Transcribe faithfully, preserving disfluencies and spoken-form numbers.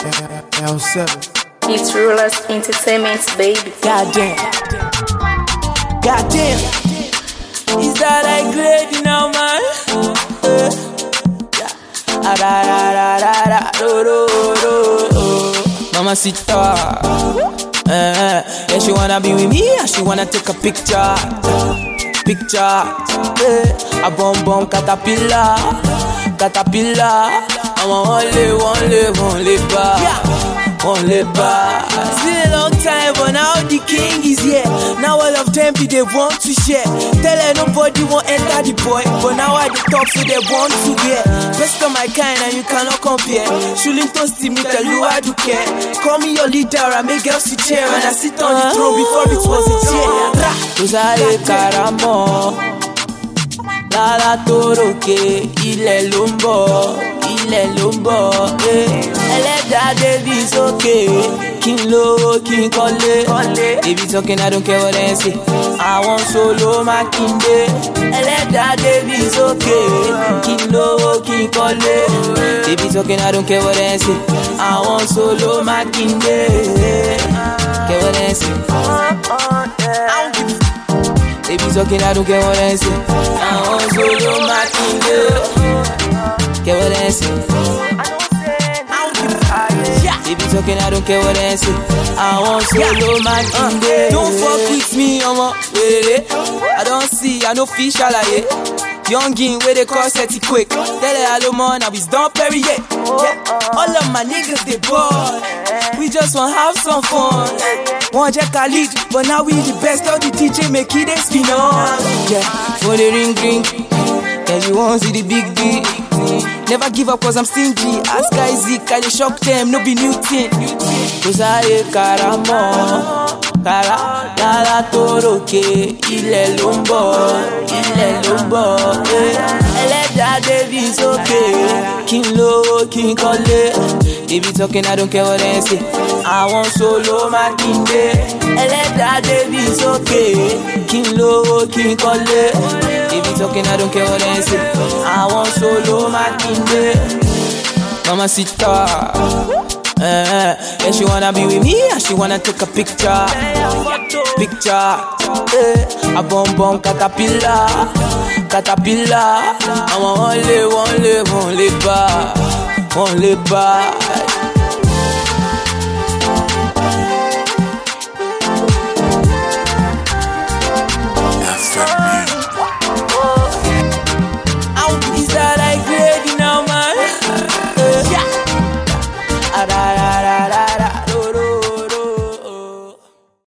L seven. It's Rulers Entertainment, baby. Goddamn. Goddamn. Is that I grade now, man? Uh, yeah. Ah, da, da, da, da, da, do, do, do. Mama Sita. Uh, yeah, she wanna be with me and she wanna take a picture. Picture. Uh, a bomb bomb caterpillar. Caterpillar. I'm a one live, one live, one live bar. One live bar. It's been a long time, but now the king is here. Now all of them be they want to share. Tell her nobody won't enter the boy, but now at the top so they want to get. Best of my kind and you cannot compare. Shouldn't toast me, tell you I do care. Call me your leader, I make girls to cheer. And I sit on the throne before it was a chair. Rosalie Caramo. Lára tó ròkè, ilẹ̀ ló ń bọ̀, ilẹ̀ ló ń bọ̀, eh. Ẹlẹ́dàá débi sókè, kí n lówó, kí n kọ́lé. They be talking, I don't care what they say. Àwọn solo Mákindé. Ẹlẹ́dàá débi sókè, kí n lówó, kí n kọ́lé. They be talking, I don't care what they say. Àwọn solo Mákindé. Care what they say. They be talking, I don't care what they say. I want solo Mákindé. Care what they say. They be talking, I don't care what they say. I want solo Mákindé. Don't fuck with me, omo. I don't see, I no fish alaye. Youngin where they call set it quick. Tell her hello man, now it's Don Perrier. Yeah. All of my niggas they ball. We just wanna have some fun. One Jack Khalid, but now we the best. All the D J make it they spin on. Yeah, for the ring ring. Yeah, you won't see the big D. Never give up cause I'm stingy. Ask guys Zeke, I shock them, no be new thing. Cause I caramo. Kara, lára tó ròkè, ilẹ̀ ló ń bọ̀, ilẹ̀ ló ń bọ̀, eh. Ẹlẹ́dàá débi sókè, kí n lówó, kí n kọ́lé. They be talking, I don't care what they say. Àwọn solo Mákindé. Ẹlẹ́dàá débi sókè, kí n lówó, kí n kọ́lé. They be talking, I don't care what they say. Àwọn solo Mákindé. Mama Sita. Uh, yeah, she wanna be with me and she wanna take a picture. Picture. Uh, a bomb bomb caterpillar. Caterpillar. I'm a one live, one live, one live bar. One live bar.